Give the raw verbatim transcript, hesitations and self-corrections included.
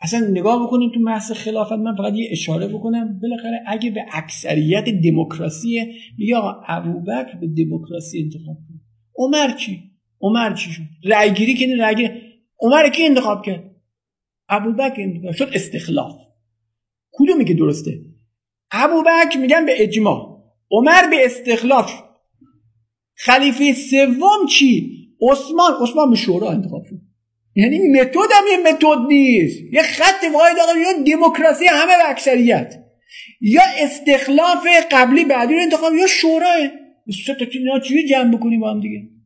اصلا نگاه بکنیم تو بحث خلافت. من فقط یه اشاره بکنم، بالاخره اگه به اکثریت دموکراسی یا ابوبکر به دموکراسی انتخاب کرد، عمر چی؟ عمر چی شد؟ رأی گیری که رأی گیری عمر کی انتخاب کرد؟ ابوبکر انتخاب شد. استخلاف کدومی که درسته؟ ابوبکر میگن به اجماع، عمر به استخلاف. خلیفه سوم چی؟ عثمان. عثمان به شورا انتخاب شد. یعنی متد هم یه متد نیست، یه خط واحد آقا، یا دموکراسی همه به اکثریت، یا استخلاف قبلی بعدی رو انتخاب، یا شوراه. سه تا چیزا چجوری جمع بکنیم با هم دیگه؟